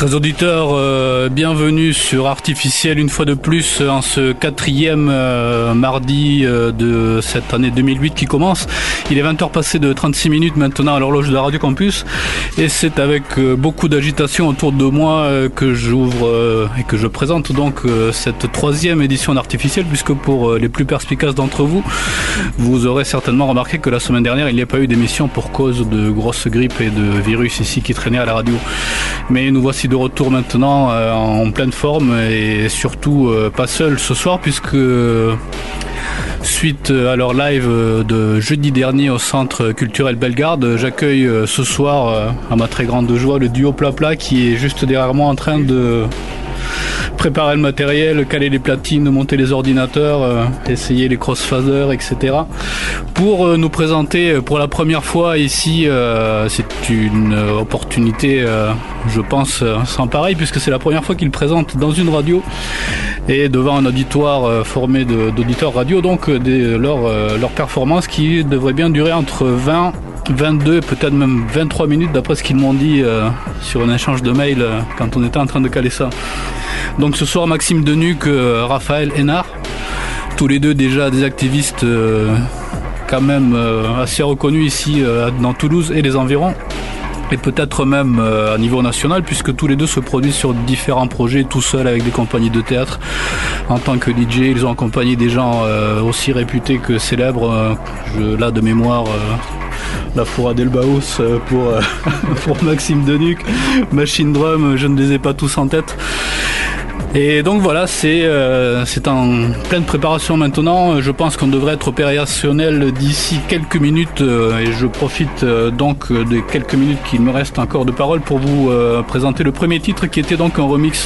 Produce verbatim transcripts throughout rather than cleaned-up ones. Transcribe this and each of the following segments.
Chers auditeurs, euh, bienvenue sur Artificiel une fois de plus en ce quatrième euh, mardi euh, de cette année deux mille huit qui commence. Il est vingt heures passées de trente-six minutes maintenant à l'horloge de Radio Campus et c'est avec euh, beaucoup d'agitation autour de moi euh, que j'ouvre euh, et que je présente donc euh, cette troisième édition d'Artificiel, puisque pour euh, les plus perspicaces d'entre vous, vous aurez certainement remarqué que la semaine dernière il n'y a pas eu d'émission pour cause de grosses grippes et de virus ici qui traînaient à la radio. Mais nous voici de retour maintenant euh, en pleine forme et surtout euh, pas seul ce soir, puisque euh, suite à leur live de jeudi dernier au Centre culturel Bellegarde, j'accueille euh, ce soir euh, à ma très grande joie le duo Plat Plat qui est juste derrière moi en train de préparer le matériel, caler les platines, monter les ordinateurs, euh, essayer les crossfaders, et cetera. Pour euh, nous présenter pour la première fois ici, euh, c'est une opportunité, euh, je pense, euh, sans pareil, puisque c'est la première fois qu'ils présentent dans une radio et devant un auditoire euh, formé de, d'auditeurs radio, donc euh, des, leur, euh, leur performance qui devrait bien durer entre vingt, vingt-deux, peut-être même vingt-trois minutes, d'après ce qu'ils m'ont dit euh, sur un échange de mails euh, quand on était en train de caler ça. Donc ce soir, Maxime Denuc, euh, Raphaël Hénard, tous les deux déjà des activistes euh, quand même euh, assez reconnus ici euh, dans Toulouse et les environs, et peut-être même euh, à niveau national, puisque tous les deux se produisent sur différents projets tout seuls avec des compagnies de théâtre. En tant que D J, ils ont accompagné des gens euh, aussi réputés que célèbres, euh, je, là de mémoire... Euh, La Foura d'Elbaus pour, euh, pour Maxime Denuc, Machine Drum, je ne les ai pas tous en tête. Et donc voilà, c'est, euh, c'est en pleine préparation maintenant. Je pense qu'on devrait être opérationnel d'ici quelques minutes euh, et je profite euh, donc des quelques minutes qu'il me reste encore de parole pour vous euh, présenter le premier titre, qui était donc un remix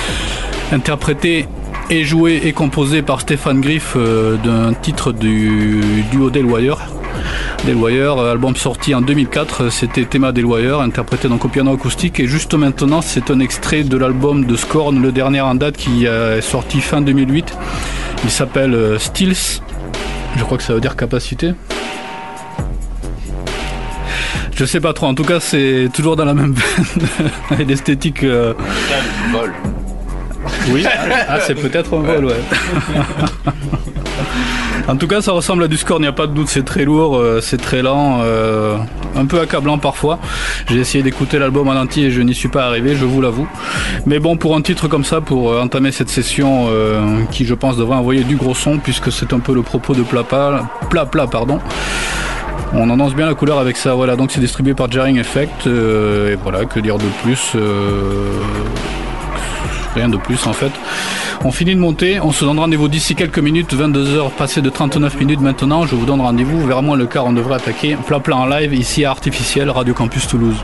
interprété et joué et composé par Stéphane Griff euh, d'un titre du duo Delwire. Delwire, album sorti en deux mille quatre, c'était Théma Delwire, interprété donc au piano acoustique, et juste maintenant c'est un extrait de l'album de Scorn, le dernier en date, qui est sorti fin deux mille huit. Il s'appelle Stills, je crois que ça veut dire capacité. Je sais pas trop, en tout cas c'est toujours dans la même veine et l'esthétique. Euh... Vol. Oui, ah, c'est peut-être un vol, ouais. En tout cas, ça ressemble à du Scorn, il n'y a pas de doute, c'est très lourd, euh, c'est très lent, euh, un peu accablant parfois. J'ai essayé d'écouter l'album en entier et je n'y suis pas arrivé, je vous l'avoue. Mais bon, pour un titre comme ça, pour euh, entamer cette session euh, qui, je pense, devrait envoyer du gros son, puisque c'est un peu le propos de Plat Plat, Plat Plat, pardon. On annonce bien la couleur avec ça, voilà, donc c'est distribué par Jarring Effect, euh, et voilà, que dire de plus euh... Rien de plus en fait. On finit de monter, on se donne rendez-vous d'ici quelques minutes, vingt-deux heures passées de trente-neuf minutes maintenant. Je vous donne rendez-vous vers moins le quart, on devrait attaquer Plat Plat en live ici à Artificiel, Radio Campus Toulouse.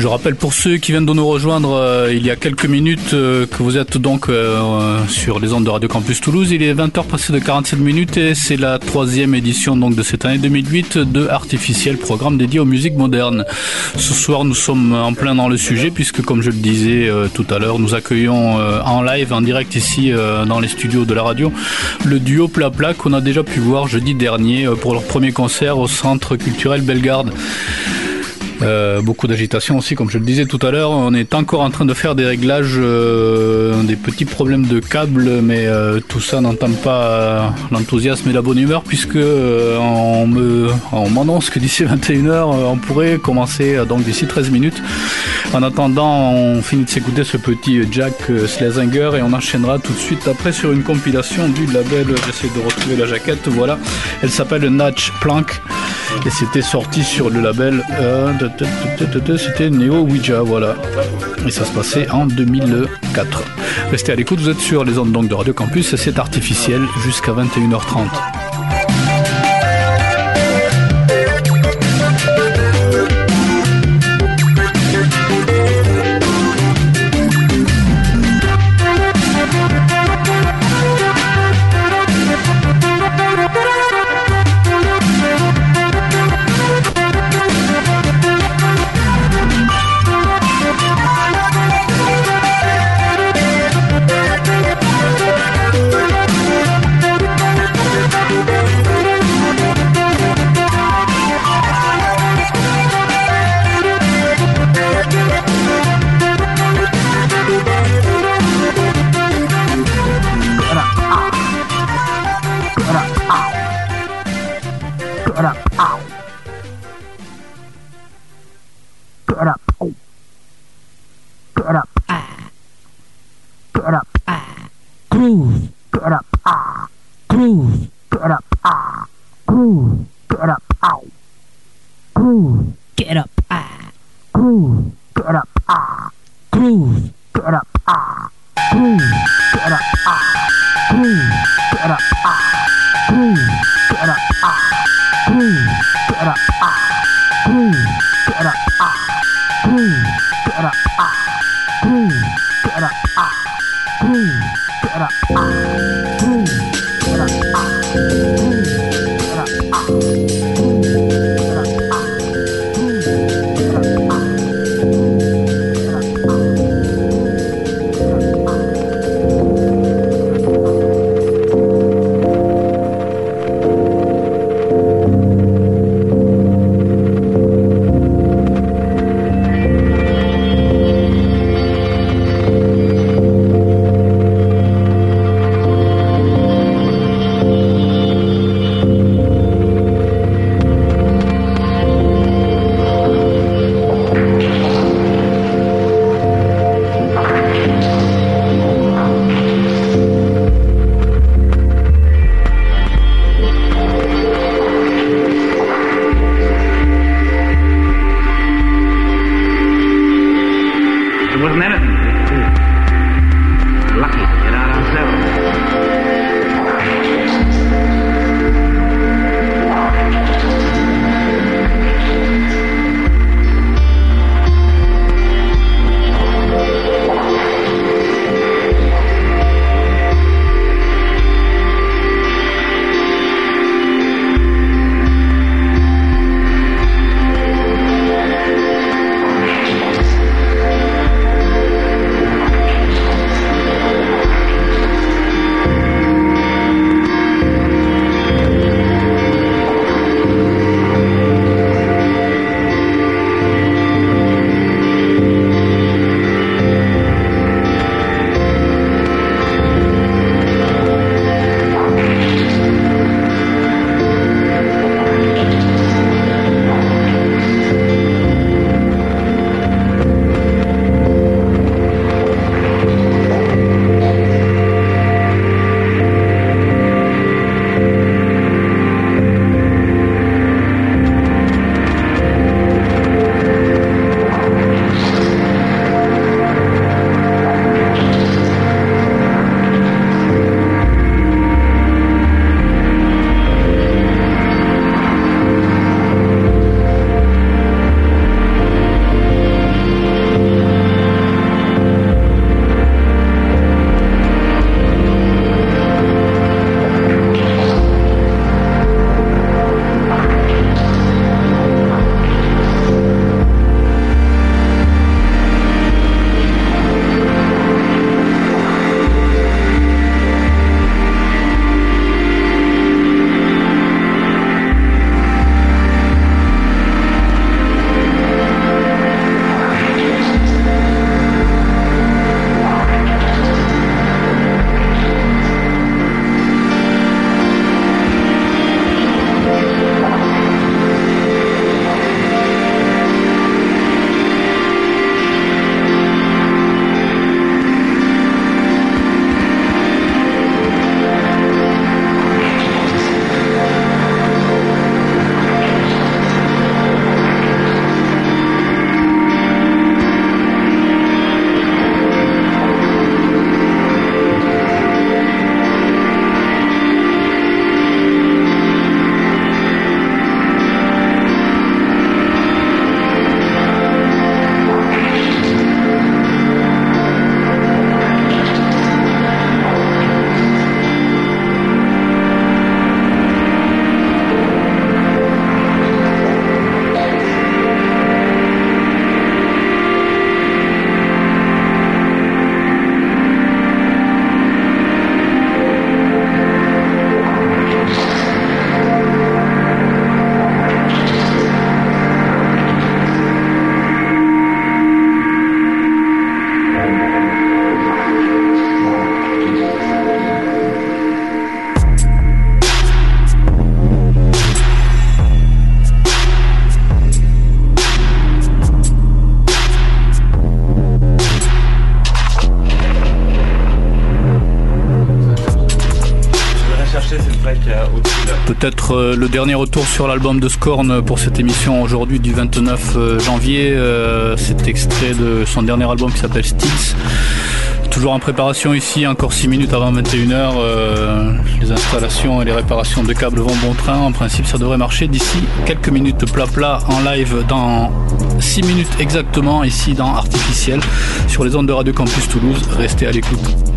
Je rappelle pour ceux qui viennent de nous rejoindre euh, il y a quelques minutes euh, que vous êtes donc euh, sur les ondes de Radio Campus Toulouse. Il est vingt heures passées de quarante-sept minutes et c'est la troisième édition donc de cette année deux mille huit de Artificiel, programme dédié aux musiques modernes. Ce soir nous sommes en plein dans le sujet puisque comme je le disais euh, tout à l'heure, nous accueillons euh, en live, en direct ici euh, dans les studios de la radio, le duo Pla Pla qu'on a déjà pu voir jeudi dernier euh, pour leur premier concert au Centre culturel Bellegarde. Euh, beaucoup d'agitation aussi, comme je le disais tout à l'heure. On est encore en train de faire des réglages, euh, des petits problèmes de câbles, mais euh, tout ça n'entame pas euh, l'enthousiasme et la bonne humeur, puisque euh, on me, on m'annonce que d'ici vingt et une heures, on pourrait commencer, euh, donc d'ici treize minutes. En attendant, on finit de s'écouter ce petit Jack Schlesinger et on enchaînera tout de suite après sur une compilation du label. J'essaie de retrouver la jaquette. Voilà, elle s'appelle Natch Plank et c'était sorti sur le label. Euh, C'était Neo Ouija, voilà. Et ça se passait en deux mille quatre. Restez à l'écoute, vous êtes sur les ondes donc de Radio Campus et c'est Artificiel jusqu'à vingt et une heures trente. Peut-être euh, le dernier retour sur l'album de Scorn pour cette émission aujourd'hui du vingt-neuf janvier. Euh, c'est extrait de son dernier album qui s'appelle Stills. Toujours en préparation ici, encore six minutes avant vingt et une heures. Euh, les installations et les réparations de câbles vont bon train. En principe, ça devrait marcher d'ici quelques minutes. Plat plat en live dans six minutes exactement, ici dans Artificiel, sur les ondes de Radio Campus Toulouse. Restez à l'écoute.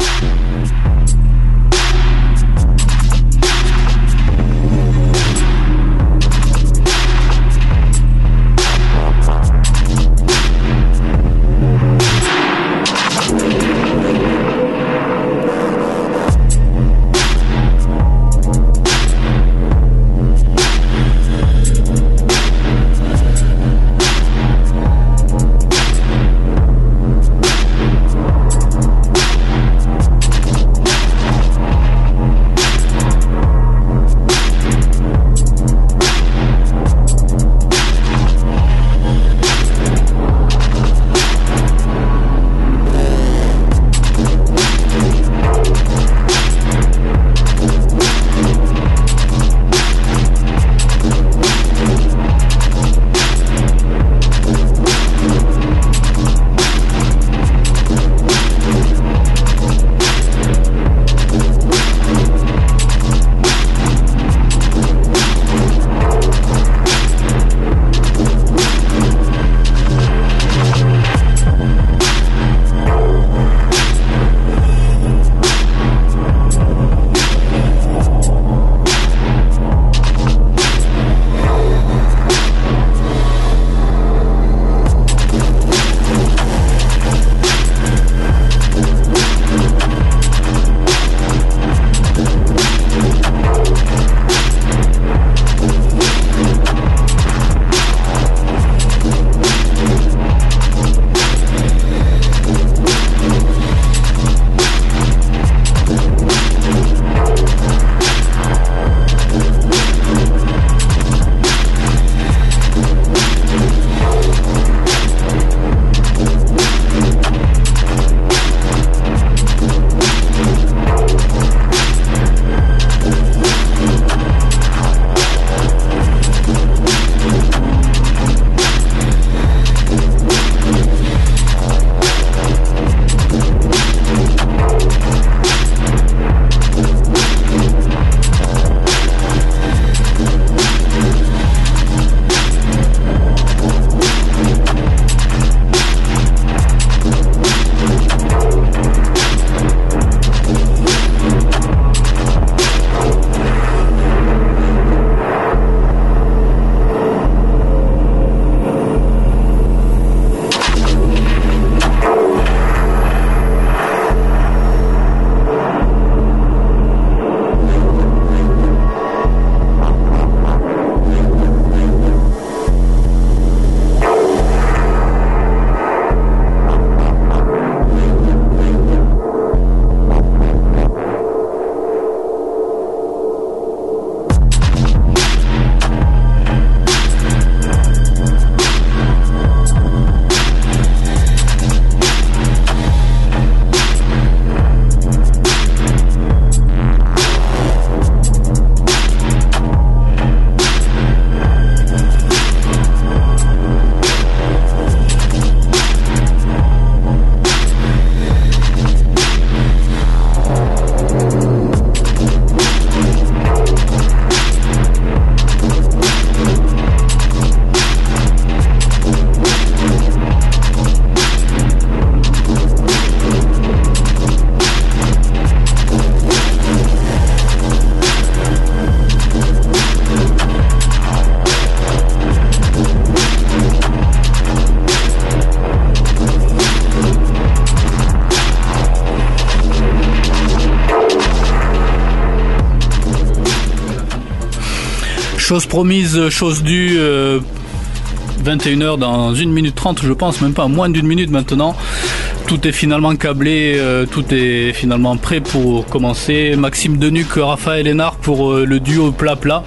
Chose promise, chose due, euh, vingt et une heures dans une minute trente, je pense, même pas moins d'une minute maintenant. Tout est finalement câblé, euh, tout est finalement prêt pour commencer. Maxime Denuc, Raphaël Hénard pour euh, le duo Plat Plat.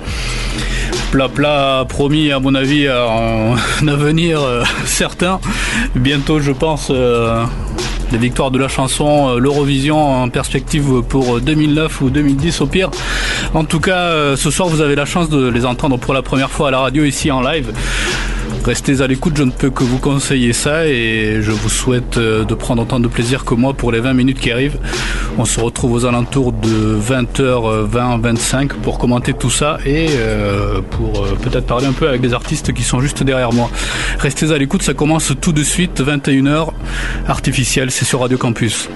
Plat Plat promis, à mon avis, à un avenir euh, certain. Bientôt, je pense, euh, des victoires de la chanson, l'Eurovision en perspective pour deux mille neuf ou deux mille dix au pire. En tout cas, ce soir vous avez la chance de les entendre pour la première fois à la radio ici en live. Restez à l'écoute, je ne peux que vous conseiller ça et je vous souhaite de prendre autant de plaisir que moi pour les vingt minutes qui arrivent. On se retrouve aux alentours de vingt heures vingt, vingt-cinq pour commenter tout ça et euh, pour euh, peut-être parler un peu avec des artistes qui sont juste derrière moi. Restez à l'écoute, ça commence tout de suite, vingt et une heures, Artificiel, c'est sur Radio Campus.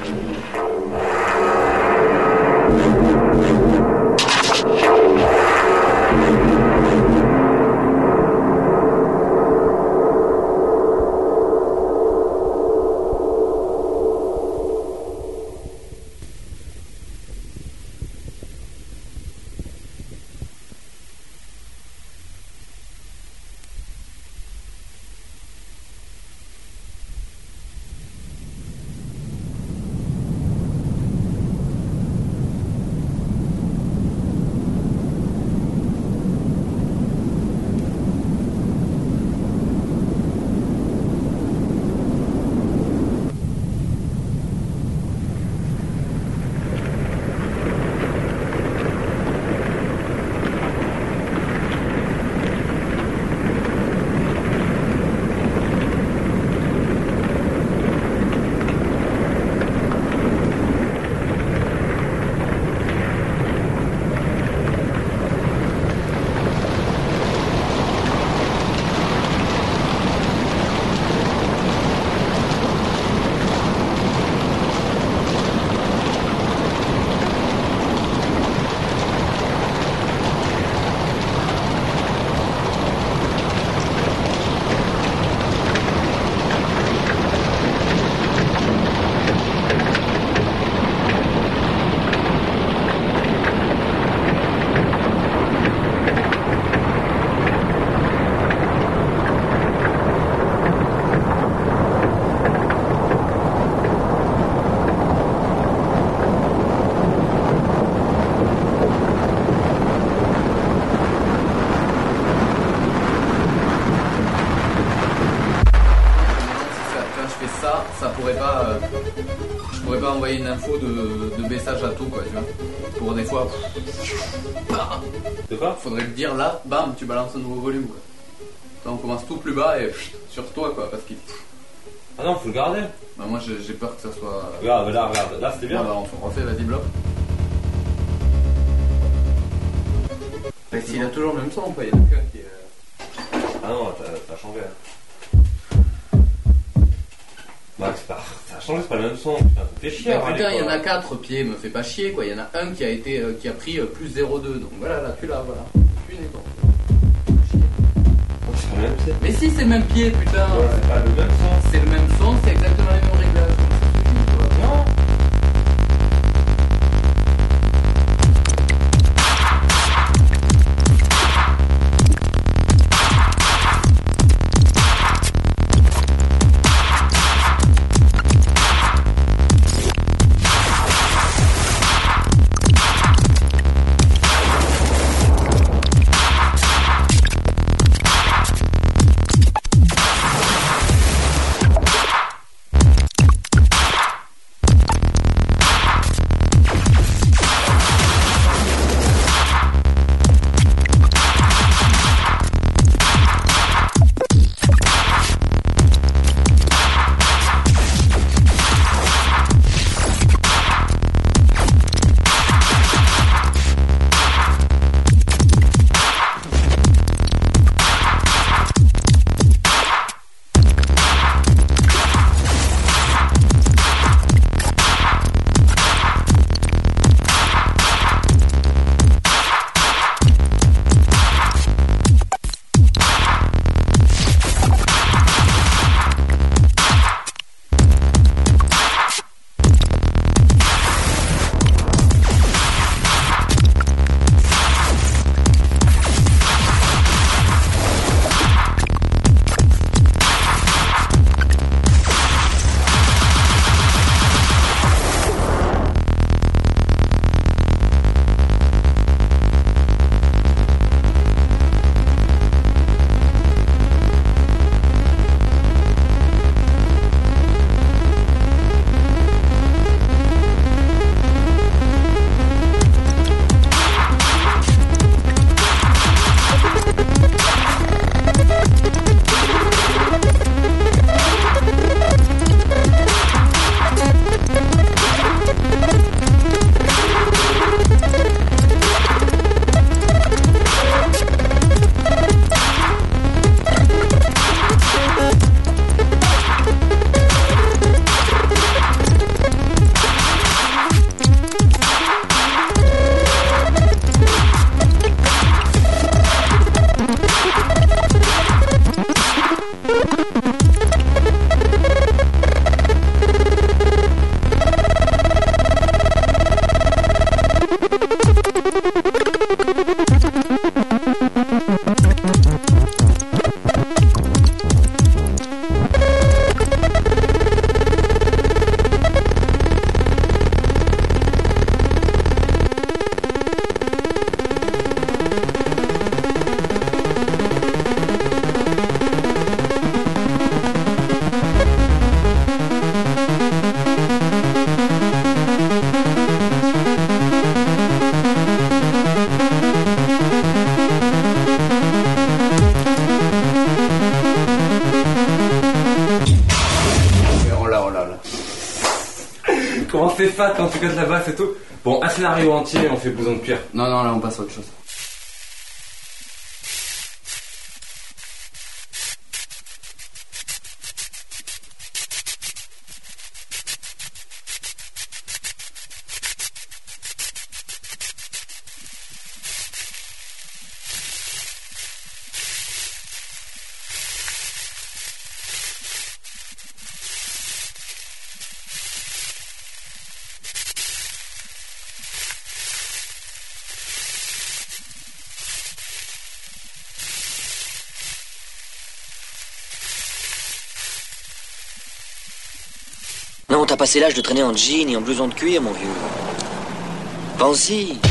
Une info de, de baissage à tout quoi, tu vois. Pour des fois. De quoi ? Faudrait le dire là, bam, tu balances un nouveau volume quoi. Là on commence tout plus bas et pff, sur toi quoi, parce qu'il. Ah non, faut le garder. Bah moi j'ai, j'ai peur que ça soit. Regarde, là, regarde, là c'était bien. Ah, bah, on refait, vas-y bloc. Mais s'il a toujours le même son quoi, il y a quelqu'un qui est. Ah non, t'as, t'as changé. Bah, c'est pas, ça a changé, c'est pas le même son. Putain, ça fait chier. Bah, putain, il y en a quatre pieds, me fait pas chier quoi. Il y en a un qui a été, euh, qui a pris euh, plus zéro virgule deux. Donc voilà, là tu l'as, voilà. Tu n'es pas. C'est pas le même pied. Mais si c'est le même pied, putain. Ouais, c'est pas le même son. C'est le même son, c'est exactement les mêmes réglages. Non. Comment c'est fat quand tu casses la basse et tout. Bon, un scénario entier, on fait blouson de cuir. Non, non, là on passe à autre chose. Non, t'as passé l'âge de traîner en jean et en blouson de cuir, mon vieux. Pense-y.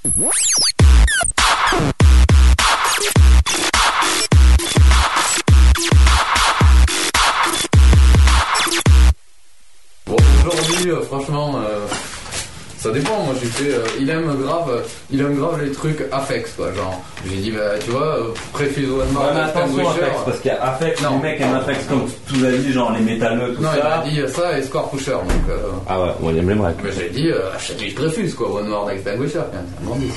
Bon, aujourd'hui, euh, franchement, euh, ça dépend. Moi, j'ai fait. Euh, il aime grave, euh, il aime grave les trucs Afex, quoi. Genre, j'ai dit, bah, tu vois, euh, Préfuse One More. Ouais, mais attention Afex, parce qu'il y a Afex, les mecs aiment Afex comme tu nous as dit, genre les métalleux, tout non, ça. Non, il m'a dit ça et Score Pusher, donc. Euh, ah ouais, moi, il aime les mecs. Mais j'ai dit, euh, achète du Préfuse, quoi. One More Extinguisher, quand même. C'est un bandit.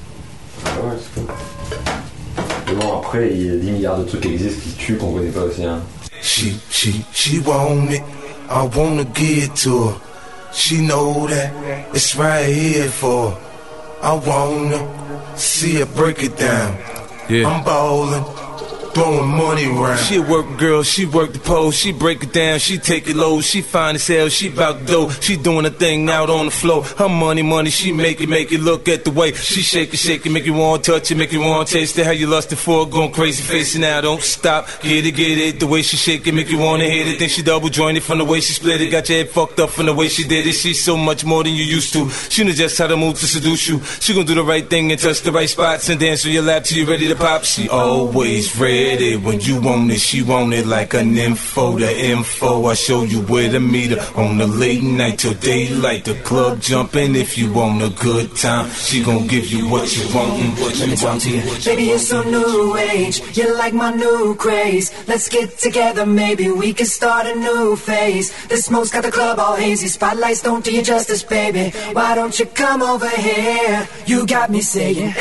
Ah ouais, c'est cool. Mais bon, après, il y a dix milliards de trucs qui existent qui tuent qu'on connaît pas aussi, hein. She, she, she want it. I wanna give it to her. She know that it's right here for her. I wanna see her break it down. Yeah. I'm ballin', throwing money around. She a work girl, she work the pole, she break it down, she take it low, she fine as hell, she bout to do. She doing her thing out on the floor. Her money, money, she make it, make it. Look at the way she shake it, shake it, make you want to touch it, make you want to taste it. How you lustin' for it, going crazy, facing now, don't stop. Get it, get it, the way she shake it, make you wanna hit it. Then she double jointed from the way she split it, got your head fucked up from the way she did it. She's so much more than you used to. She knows just how to move to seduce you. She gon' do the right thing and touch the right spots and dance on your lap till you ready to pop. She always ready when you want it, she want it like an info. The info, I show you where to meet her on the late night till daylight. The club jumping if you want a good time. She gon' give you what you want and what you want. To you. Baby, you're so new age, you're like my new craze. Let's get together, maybe we can start a new phase. The smoke's got the club all hazy, spotlights don't do you justice, baby. Why don't you come over here? You got me saying,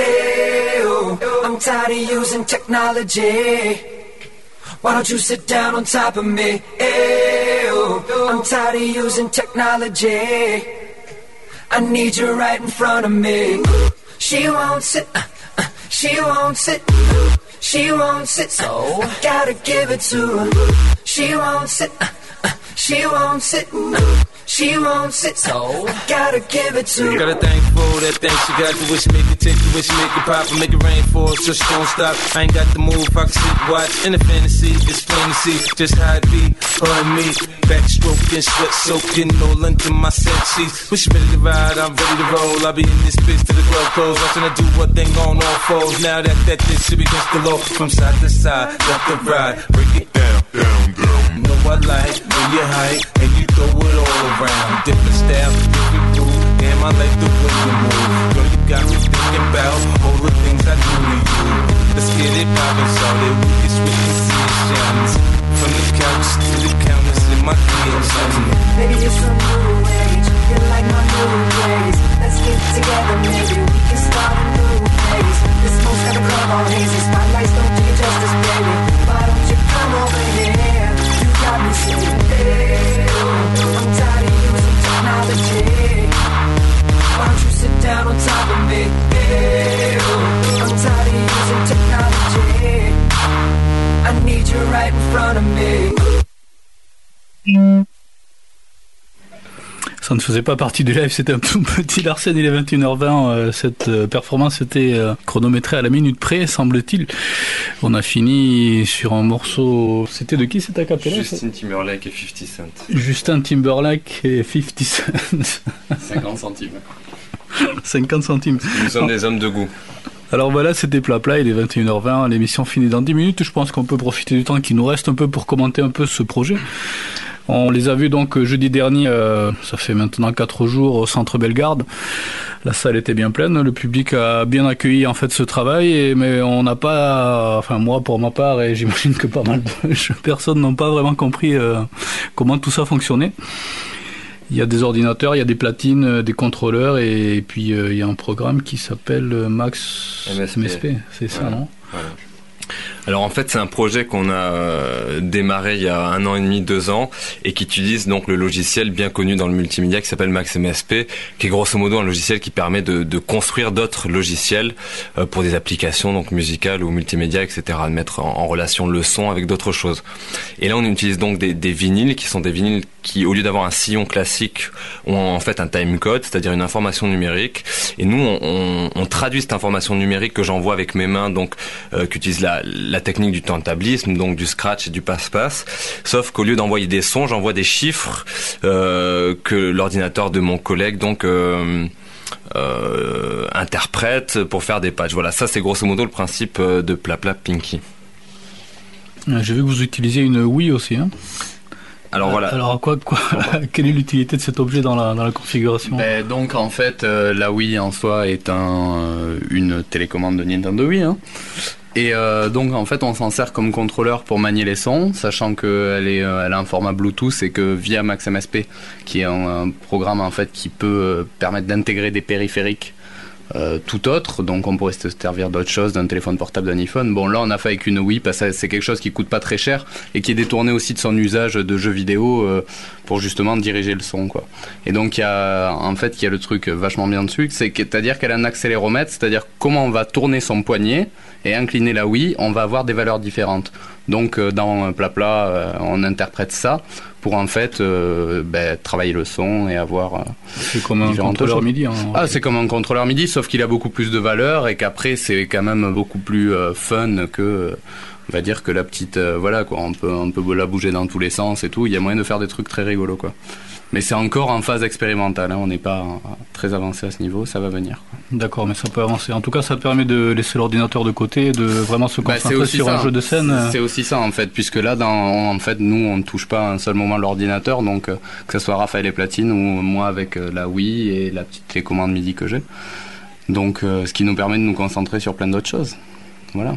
ew, I'm tired of using technology. Why don't you sit down on top of me? Ew, I'm tired of using technology. I need you right in front of me. She won't sit, uh, uh, she won't sit, she won't sit, so I gotta give it to her. She won't sit, uh, uh, she won't sit, uh, she won't sit, so I gotta give it to her. Got a thing for that thing she got, the way she make it take, the way she make it pop and make it rain for us, so she don't stop. I ain't got the move, I can sit, watch, in the fantasy, it's plain to see just how it be, her and me, backstroking, sweat soaking, all into my set sheets. When she ready to ride, I'm ready to roll. I'll be in this bitch till the club close, watching her do what thing on all fours. Now that that thing should be against the law, from side to side, left to right, break it down, down, down. You know I like when you hype and you throw it all around. Different style, different groove. Damn, I like the way you move. Girl, you got me thinking about all the things I do to you. Let's get it poppin', so that we can switch positions. From the couch to the counters in my D Ms. Baby, you're so new age, you're like my new craze. Let's get together, maybe we can start a new phase. The smoke's got the club all hazy, spotlights don't do you justice, baby. Why don't you come over here? You got me saying, hey, I'm tired of using technology. Why don't you sit down on top of me? Hey, I'm tired of using technology. I need you right in front of me. Ça ne faisait pas partie du live, c'était un tout petit Larsen, il est vingt et une heures vingt, euh, cette euh, performance était euh, chronométrée à la minute près, semble-t-il. On a fini sur un morceau, c'était de qui cet acapella? Justin Timberlake et fifty Cent. Justin Timberlake et fifty Cent. cinquante centimes. cinquante centimes. Nous sommes des hommes de goût. Alors voilà, c'était Plat Plat, il est vingt et une heures vingt, l'émission finit dans dix minutes, je pense qu'on peut profiter du temps qui nous reste un peu pour commenter un peu ce projet. On les a vus donc jeudi dernier, euh, ça fait maintenant quatre jours, au Centre Bellegarde. La salle était bien pleine, le public a bien accueilli en fait ce travail, et, mais on n'a pas, enfin moi pour ma part, et j'imagine que pas mal de personnes n'ont pas vraiment compris euh, comment tout ça fonctionnait. Il y a des ordinateurs, il y a des platines, des contrôleurs, et, et puis euh, il y a un programme qui s'appelle Max M S P, M S P c'est ça, voilà. Non voilà. Alors en fait c'est un projet qu'on a euh, démarré il y a un an et demi, deux ans, et qui utilise donc le logiciel bien connu dans le multimédia qui s'appelle Max M S P, qui est grosso modo un logiciel qui permet de, de construire d'autres logiciels euh, pour des applications donc musicales ou multimédia, et cetera, de mettre en, en relation le son avec d'autres choses. Et là on utilise donc des, des vinyles qui sont des vinyles qui, au lieu d'avoir un sillon classique, ont en fait un timecode, c'est-à-dire une information numérique. Et nous, on, on, on traduit cette information numérique que j'envoie avec mes mains, donc euh, qu'utilise la, la technique du turntablisme, donc du scratch et du passe-passe. Sauf qu'au lieu d'envoyer des sons, j'envoie des chiffres euh, que l'ordinateur de mon collègue donc euh, euh, interprète pour faire des patchs. Voilà, ça c'est grosso modo le principe de Plapla Pinky. J'ai vu que vous utilisiez une Wii aussi, hein. Alors voilà. Alors quoi, quoi quelle est l'utilité de cet objet dans la, dans la configuration? Ben, donc en fait, euh, la Wii en soi est un, euh, une télécommande de Nintendo Wii. Hein. Et euh, donc en fait, on s'en sert comme contrôleur pour manier les sons, sachant qu'elle est, euh, elle a un format Bluetooth et que via MaxMSP, qui est un, un programme en fait qui peut euh, permettre d'intégrer des périphériques. Euh, tout autre, donc on pourrait se servir d'autre chose, d'un téléphone portable, d'un iPhone. Bon, là on a fait avec une Wii parce que c'est quelque chose qui coûte pas très cher et qui est détourné aussi de son usage de jeux vidéo euh, pour justement diriger le son, quoi. Et donc il y a en fait il y a le truc vachement bien dessus, c'est c'est-à-dire qu'elle a un accéléromètre, c'est-à-dire comment on va tourner son poignet et incliner la Wii, on va avoir des valeurs différentes. Donc euh, dans Plapla, euh, on interprète ça pour en fait euh, ben, travailler le son et avoir euh, c'est comme un contrôleur choses. MIDI, hein. Ah, c'est comme un contrôleur MIDI, sauf qu'il a beaucoup plus de valeur et qu'après c'est quand même beaucoup plus euh, fun que euh, on va dire que la petite euh, voilà quoi, on peut on peut la bouger dans tous les sens et tout, il y a moyen de faire des trucs très rigolos, quoi. Mais c'est encore en phase expérimentale, hein. On n'est pas très avancé à ce niveau, ça va venir, quoi. D'accord, mais ça peut avancer. En tout cas, ça permet de laisser l'ordinateur de côté et de vraiment se concentrer bah, sur ça, un jeu de scène. C'est aussi ça en fait, puisque là, dans, en fait, nous, on ne touche pas à un seul moment l'ordinateur, donc euh, que ce soit Raphaël et Platine ou moi avec euh, la Wii et la petite télécommande MIDI que j'ai. Donc, euh, ce qui nous permet de nous concentrer sur plein d'autres choses. Voilà.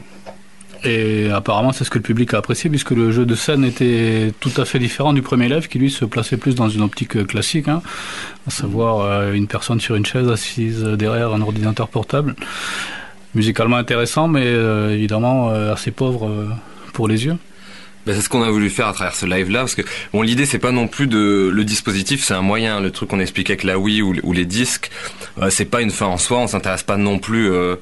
Et apparemment, c'est ce que le public a apprécié, puisque le jeu de scène était tout à fait différent du premier live, qui lui se plaçait plus dans une optique classique, hein, à savoir euh, une personne sur une chaise assise derrière un ordinateur portable. Musicalement intéressant, mais euh, évidemment euh, assez pauvre euh, pour les yeux. Ben, c'est ce qu'on a voulu faire à travers ce live-là, parce que bon, l'idée c'est pas non plus de le dispositif, c'est un moyen. Le truc qu'on expliquait avec la Wii ou, ou les disques, euh, c'est pas une fin en soi. On s'intéresse pas non plus euh,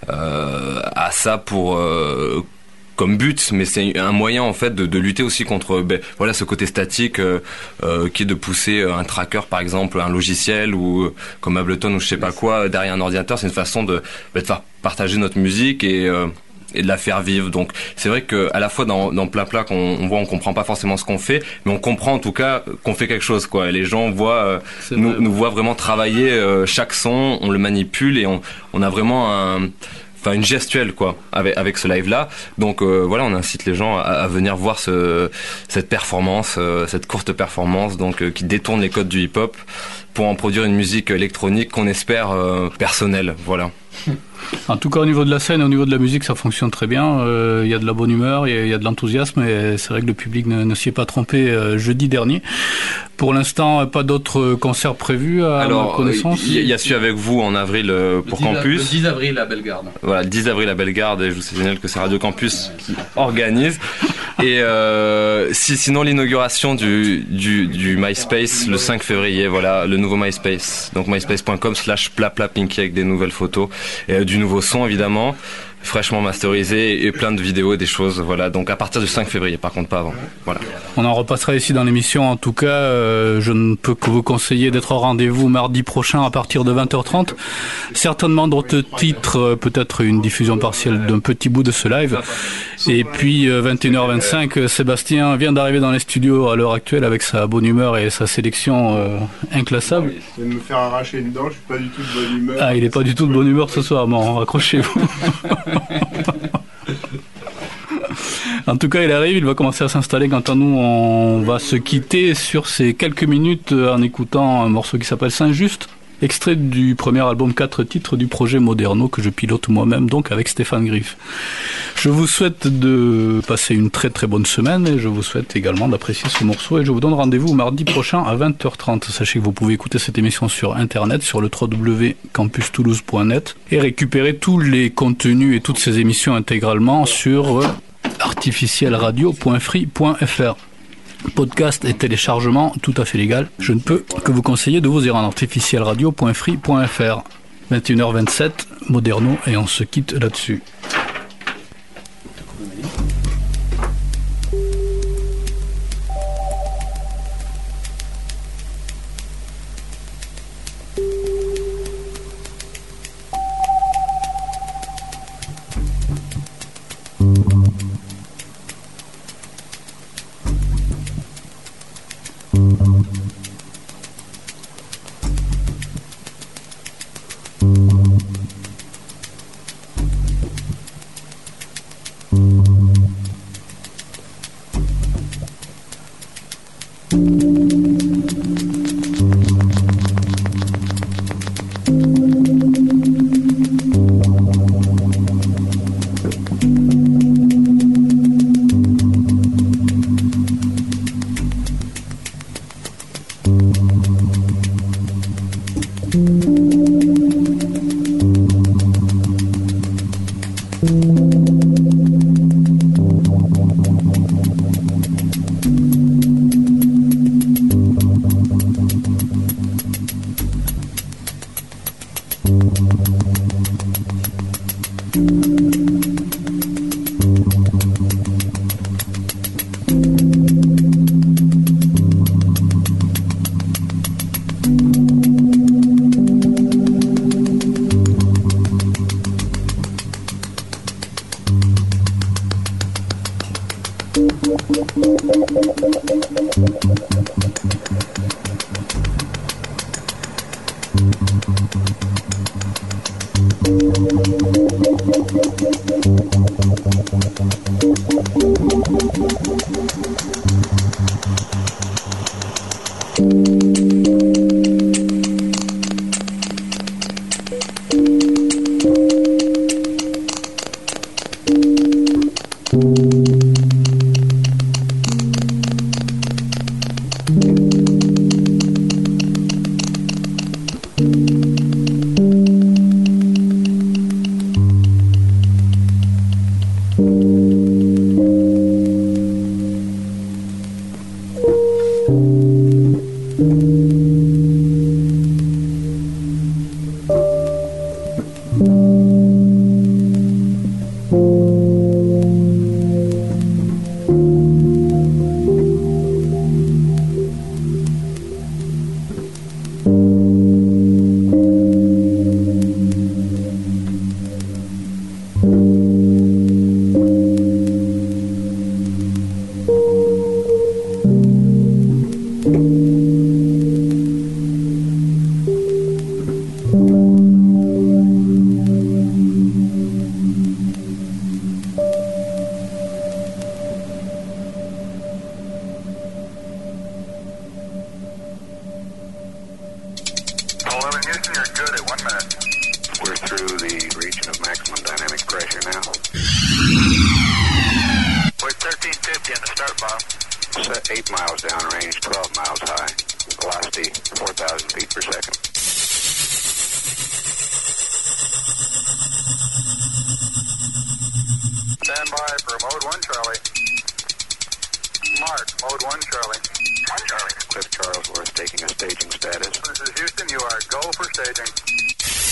euh, à ça pour euh, comme but, mais c'est un moyen en fait de, de lutter aussi contre ben, voilà ce côté statique euh, euh, qui est de pousser un tracker par exemple, un logiciel ou comme Ableton ou je sais pas quoi derrière un ordinateur. C'est une façon de, ben, de faire partager notre musique et euh, et de la faire vivre. Donc c'est vrai que à la fois dans dans Plapla qu'on on voit on comprend pas forcément ce qu'on fait, mais on comprend en tout cas qu'on fait quelque chose, quoi. Et les gens voient euh, nous, nous voient vraiment travailler euh, chaque son, on le manipule et on on a vraiment un enfin une gestuelle, quoi, avec avec ce live là. Donc euh, voilà, on incite les gens à, à venir voir ce cette performance, euh, cette courte performance donc euh, qui détourne les codes du hip-hop pour en produire une musique électronique qu'on espère euh, personnelle, voilà. En tout cas, au niveau de la scène et au niveau de la musique, ça fonctionne très bien. Il euh, y a de la bonne humeur, il y, y a de l'enthousiasme, et c'est vrai que le public ne, ne s'y est pas trompé euh, jeudi dernier. Pour l'instant, pas d'autres concerts prévus à Alors, ma connaissance. Il y, y a celui avec vous en avril euh, pour le Campus. Le dix avril à Bellegarde. Voilà, le dix avril à Bellegarde, et je vous signale que c'est Radio Campus qui organise. Et euh, si, sinon l'inauguration du, du, du MySpace le cinq février, voilà, le nouveau MySpace. Donc myspace point com slash plaplapinky avec des nouvelles photos et euh, du nouveau son évidemment, fraîchement masterisé et plein de vidéos et des choses, voilà. Donc à partir du cinq février, par contre pas avant. Voilà. On en repassera ici dans l'émission. En tout cas, euh, je ne peux que vous conseiller d'être au rendez-vous mardi prochain à partir de vingt heures trente. Certainement d'autres titres, euh, peut-être une diffusion partielle d'un petit bout de ce live. Et puis euh, vingt et une heures vingt-cinq, Sébastien vient d'arriver dans les studios à l'heure actuelle avec sa bonne humeur et sa sélection euh, inclassable. Il vient de me faire arracher une dent, je suis pas du tout de bonne humeur. Ah, il est pas du tout de bonne humeur ce soir, bon, accrochez-vous. En tout cas, il arrive, il va commencer à s'installer. Quant à nous, on va se quitter sur ces quelques minutes en écoutant un morceau qui s'appelle Saint-Just, extrait du premier album quatre titres du projet Moderno que je pilote moi-même, donc avec Stéphane Griff. Je vous souhaite de passer une très très bonne semaine et je vous souhaite également d'apprécier ce morceau et je vous donne rendez-vous mardi prochain à vingt heures trente. Sachez que vous pouvez écouter cette émission sur internet, sur le w w w point campus toulouse point net et récupérer tous les contenus et toutes ces émissions intégralement sur artificiel radio point free point f r. Podcast et téléchargement tout à fait légal. Je ne peux que vous conseiller de vous y rendre, artificiel radio point free point f r. vingt et une heures vingt-sept, Moderno, et on se quitte là-dessus. Thank you. One Charlie. Cliff Charlesworth taking a staging status. This is Houston, you are go for staging.